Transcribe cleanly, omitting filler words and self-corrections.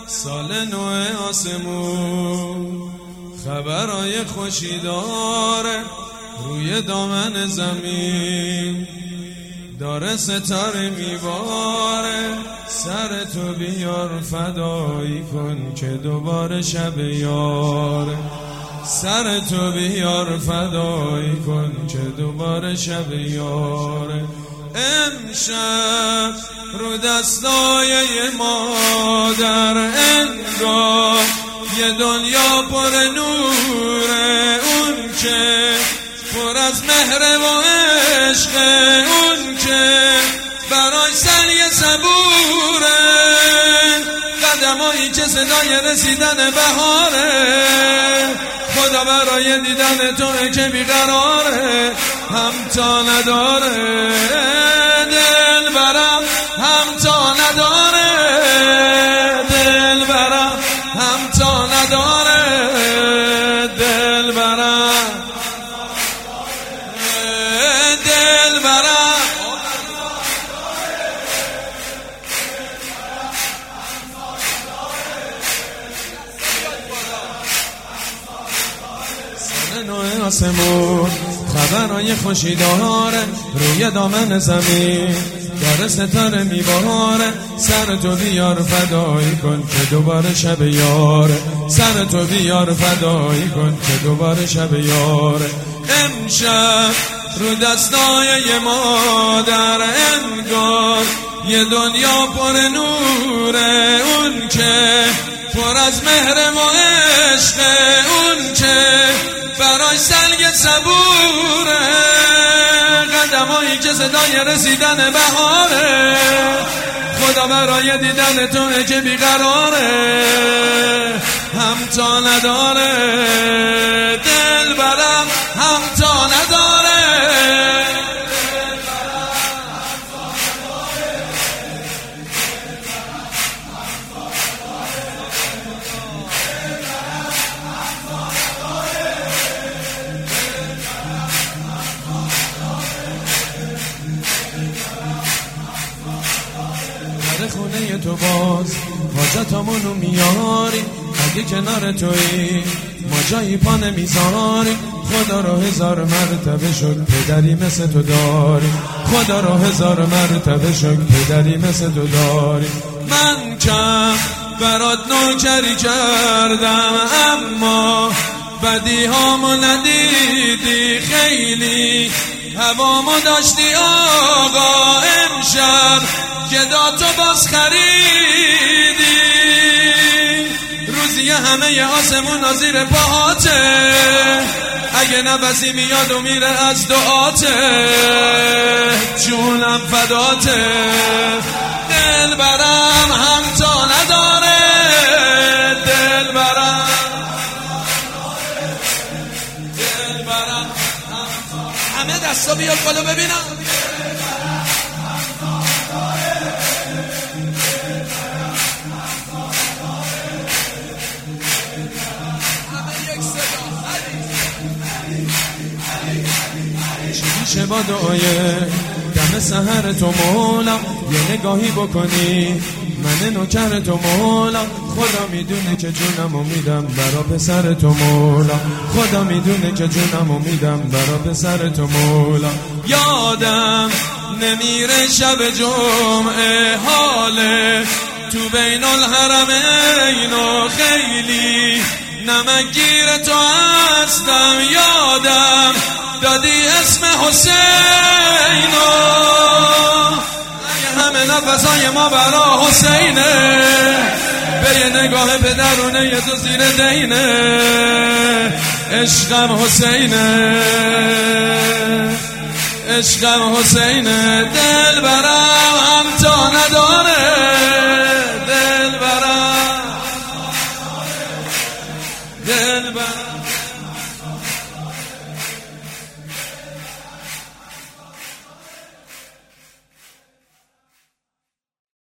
سال نو آسمون خبرای خوشی داره روی دامن زمین، داره ستاره میباره سر تو بیار فدایی کن که دوباره شب یاره، سر تو بیار فدایی کن که دوباره شب یاره. امشب رو دستای مادر انگار یه دنیا پر نوره، اون که پر از مهر و عشقه، اون که برای سنگ صبوره، قدمایی که صدای رسیدن بهاره، خدا برای دیدن توه که بیقراره، همتا نداره دل برم، همتا نداره دل برم، همتا نداره دل برم، دل برم. سال نو آسمون خبرای خوشی داره روی دامن زمین، داره ستاره میباره سر تو بیار فدایی کن که دوباره شب یاره، سر تو بیار فدایی کن که دوباره شب یاره. امشب رو دستای مادر انگار یه دنیا پر نوره، اون که پر از مهر و عشقه، اون که برای سنگ صبوره، قدمایی که صدای رسیدن بهاره، خدا برای دیدن توه که بیقراره، همتا نداره دل برم، همتا نداره. خونه تو باز حاجتامونو میاری، اگه کنار تویی ما جایی پا نمیذاری، خدا رو هزار مرتبه شکر پدری مثل تو داری، خدا رو هزار مرتبه شکر پدری مثل تو داری. من کم برات نوکری کردم اما بدی هامو ندیدی، خیلی هوامو داشتی آقا، امشب گدا تو باز خریدی، روزی همه آسمون زیر پاهاته، اگه نفسی میاد و میره از دعاته، جونم فداته دل برم، همتا نداره دل برم، دل برم. همه دستا بیاد بالا ببینم. چه با دعای دم سحر تو مولا یه نگاهی بکنی، من نوکر تو مولا، خدا میدونه که جونمو میدم برا پسر تو مولا، خدا میدونه که جونمو میدم برا پسر تو مولا. یادم نمیره شب جمعه حاله تو بین الحرمین و خیلی نمکگیر تو هستم، یادم دادی اسم حسینو، اگه همه نفسای ما برا حسینه، به یه نگاه پدرونه یه تو زیر دینه، عشقم حسینه عشقم حسینه دل برم، همتا نداره دل برم، دل برم.